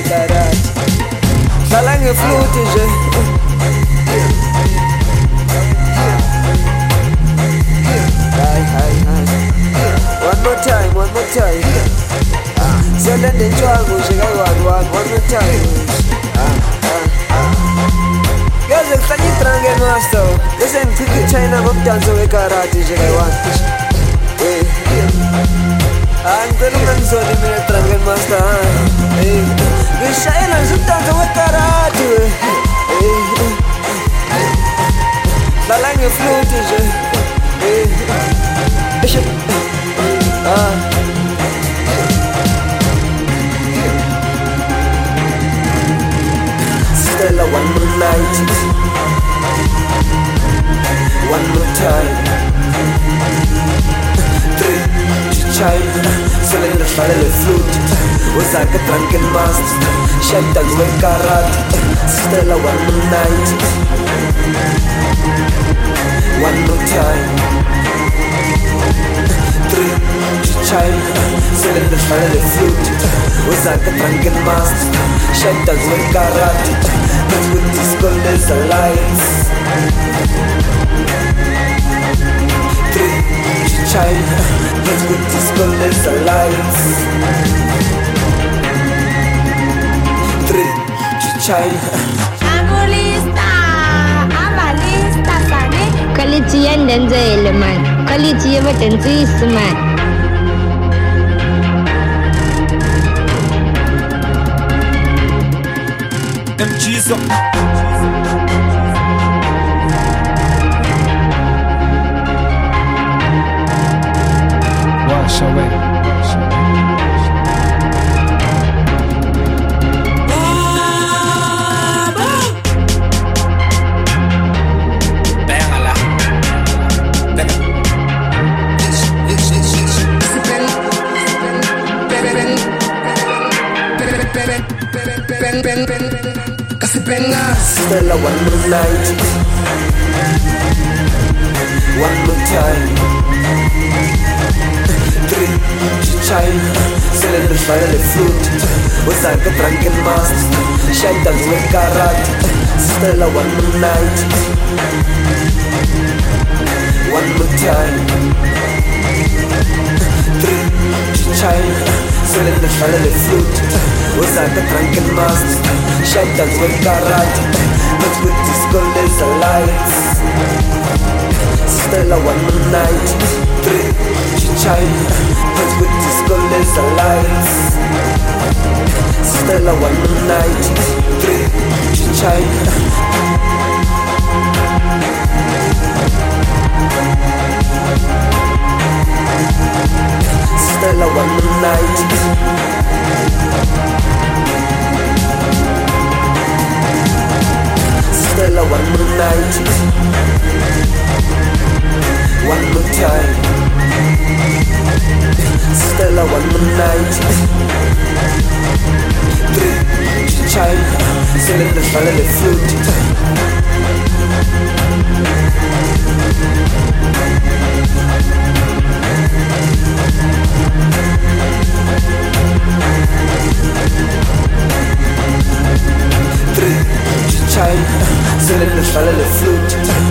wekarati hlala ngefluti nje one more time siyalenda intshwangu nje kayi-one more time yaze kuhlanya i-drunken master bese ngichitha i-china ngomdanso wekarati nje kayi-one ngicela ungangizoli mina drunken master ngishayela nje umdanso wekarati hlala ngefluti nje Stella, one more night, one more time. Three, child, selling the final flute. Was like a drunken master, shelter with karate. Stella, one more night, one more time. Three, child, selling the final flute. Was like a drunken master, shelter with karate. But with this gold is a lights. Three, child, but with this gold is a lights. Three, child. Amalista sane. Quality and then man. Quality everything is man. MG's up. Wash away. Stella, one more night, one more time. Three, child, selling the final flute. Was like a drunken master, shelter with karate. Stella, one more night, one more time. Three, child, selling the final flute. Was like a drunken master, shelter with karate. But with this gold is a lights. Stella, one more night. Three, child, but with this gold is a lights. Stella, one more night. Three, child. Stella, one more night. Stella, one more night, one more time. Stella, one more night. Three, child, selling the final flute. Three, child, selling the final flute.